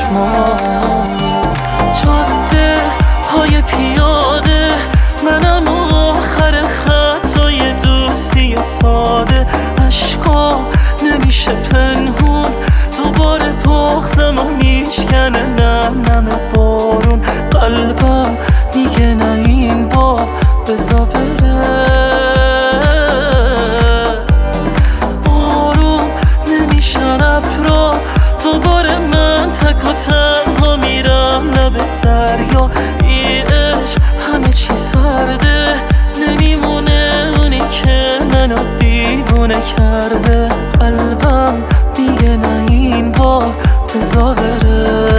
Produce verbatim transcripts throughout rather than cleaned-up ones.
چشمان. جاده های پیاده، منم آخر خطای دوستی ساده. عشقا نمیشه پنهون، دوباره بغضم و میشکنه نم نم بارون. قلبم میگه نه این بار بزا بره. آروم نمیشن ابرا، دوباره من تک و تنها میرم لب دریا. ای عشق همه چی سرده، نمیمونه اونی که منو دیوونه کرده. قلبم میگه نه این بار بزا بره.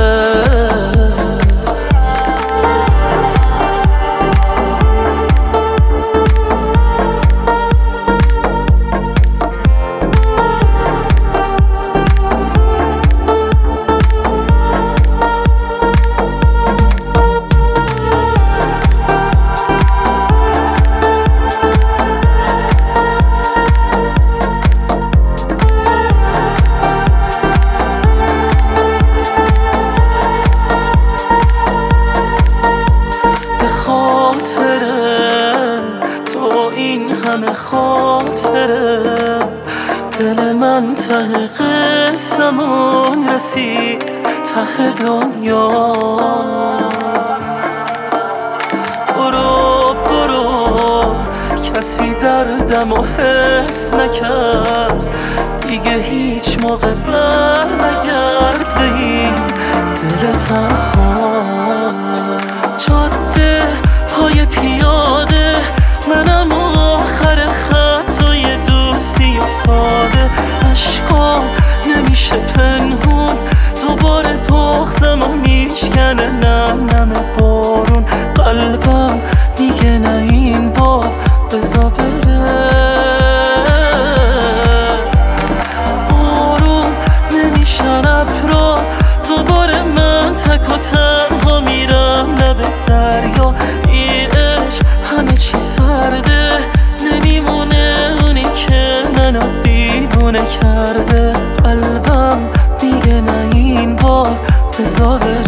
همه خاطره دل من ته قسمون رسید، ته دنیا. برو برو کسی دردم و حس نکرد، دیگه هیچ موقع بر نگرد به این دل تنها. جاده های پیاده، منم آخر خطای دوستی ساده. عشقا نمیشه پنهون، دوباره بغضم و میشکنه نم نم بارون. قلبم میگه نه این بار بزا بره. آروم نمیشن ابرا، دوباره من تک و تنها میرم لب دریا. ای عشق همه چی سرده، نمیمونه اونی که منو دیوونه کرده. قلبم دیگه نه این بار بزا بره.